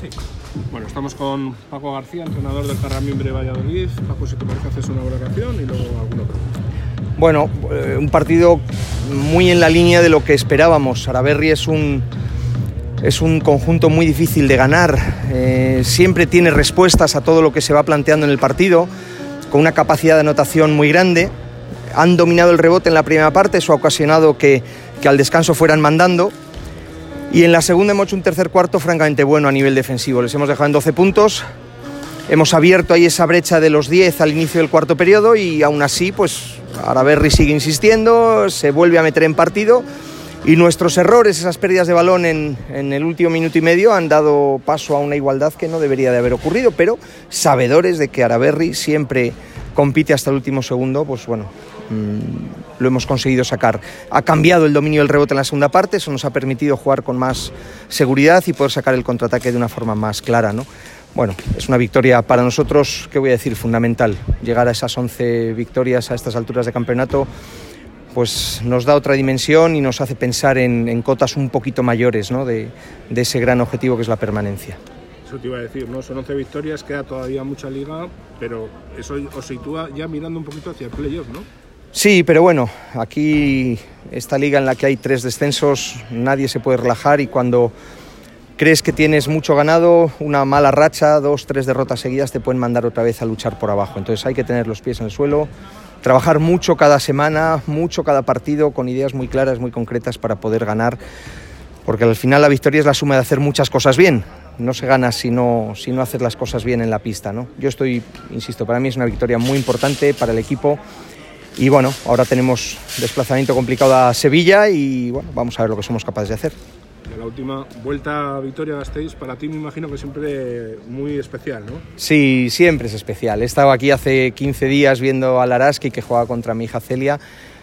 Sí. Bueno, estamos con Paco García, entrenador del Carramimbre Valladolid. Paco, si te parece, haces una valoración y luego alguna pregunta. Bueno, un partido muy en la línea de lo que esperábamos. Araberri es un conjunto muy difícil de ganar. Siempre tiene respuestas a todo lo que se va planteando en el partido, con una capacidad de anotación muy grande. Han dominado el rebote en la primera parte, eso ha ocasionado que al descanso fueran mandando. Y en la segunda hemos hecho un tercer cuarto francamente bueno a nivel defensivo. Les hemos dejado en 12 puntos. Hemos abierto ahí esa brecha de los 10 al inicio del cuarto periodo y aún así, pues Araberri sigue insistiendo, se vuelve a meter en partido y nuestros errores, esas pérdidas de balón en el último minuto y medio han dado paso a una igualdad que no debería de haber ocurrido, pero sabedores de que Araberri siempre compite hasta el último segundo, pues bueno, lo hemos conseguido sacar. Ha cambiado el dominio del rebote en la segunda parte, eso nos ha permitido jugar con más seguridad y poder sacar el contraataque de una forma más clara, ¿no? Bueno, es una victoria para nosotros, ¿qué voy a decir? Fundamental. Llegar a esas 11 victorias a estas alturas de campeonato pues nos da otra dimensión y nos hace pensar en cotas un poquito mayores, ¿no? de ese gran objetivo que es la permanencia. Eso te iba a decir, ¿no? Son 11 victorias, queda todavía mucha liga, pero eso os sitúa ya mirando un poquito hacia el playoff, ¿no? Sí, pero bueno, aquí esta liga en la que hay 3 descensos, nadie se puede relajar y cuando crees que tienes mucho ganado, una mala racha, 2, 3 derrotas seguidas te pueden mandar otra vez a luchar por abajo. Entonces hay que tener los pies en el suelo, trabajar mucho cada semana, mucho cada partido, con ideas muy claras, muy concretas para poder ganar, porque al final la victoria es la suma de hacer muchas cosas bien. No se gana si no hacer las cosas bien en la pista, ¿no? Yo insisto, para mí es una victoria muy importante para el equipo y bueno, ahora tenemos desplazamiento complicado a Sevilla y bueno, vamos a ver lo que somos capaces de hacer. La última vuelta a Vitoria-Gasteiz para ti me imagino que siempre muy especial, ¿no? Sí, siempre es especial. He estado aquí hace 15 días viendo al Araski que juega contra mi hija Celia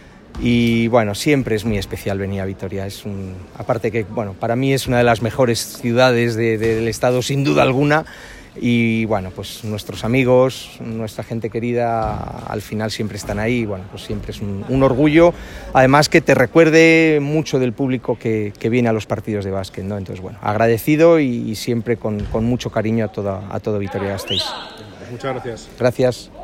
y bueno, siempre es muy especial venir a Vitoria. Aparte que bueno, para mí es una de las mejores ciudades del estado sin duda alguna y bueno, pues nuestros amigos, nuestra gente querida al final siempre están ahí y bueno, pues siempre es un orgullo, además que te recuerde mucho del público que viene a los partidos de básquet, ¿no? Entonces bueno, agradecido y siempre con mucho cariño a todo Vitoria-Gasteiz. Muchas gracias. Gracias.